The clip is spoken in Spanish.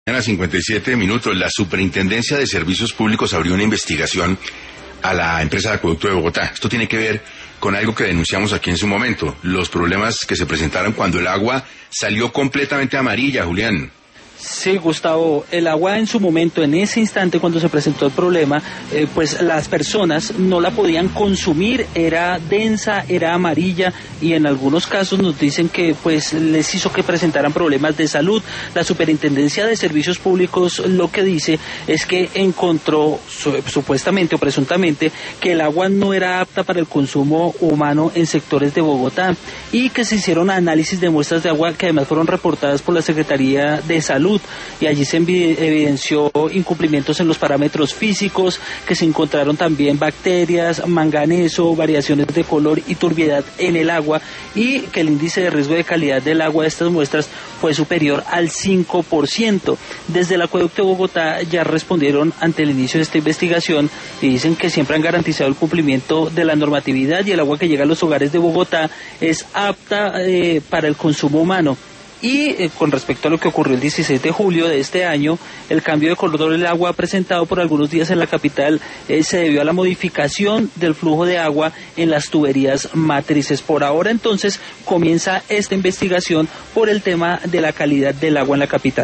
A las 57 minutos, la Superintendencia de Servicios Públicos abrió una investigación a la empresa de acueducto de Bogotá. Esto tiene que ver con algo que denunciamos aquí en su momento, los problemas que se presentaron cuando el agua salió completamente amarilla, Julián. Sí, Gustavo, el agua en su momento, en ese instante cuando se presentó el problema, pues las personas no la podían consumir, era densa, era amarilla y en algunos casos nos dicen que pues les hizo que presentaran problemas de salud. La Superintendencia de Servicios Públicos lo que dice es que encontró supuestamente o presuntamente que el agua no era apta para el consumo humano en sectores de Bogotá y que se hicieron análisis de muestras de agua que además fueron reportadas por la Secretaría de Salud. Y allí se evidenció incumplimientos en los parámetros físicos, que se encontraron también bacterias, manganeso, variaciones de color y turbiedad en el agua, y que el índice de riesgo de calidad del agua de estas muestras fue superior al 5%. Desde el acueducto de Bogotá ya respondieron ante el inicio de esta investigación y dicen que siempre han garantizado el cumplimiento de la normatividad y el agua que llega a los hogares de Bogotá es apta para el consumo humano. Y con respecto a lo que ocurrió el 16 de julio de este año, el cambio de color del agua presentado por algunos días en la capital se debió a la modificación del flujo de agua en las tuberías matrices. Por ahora entonces comienza esta investigación por el tema de la calidad del agua en la capital.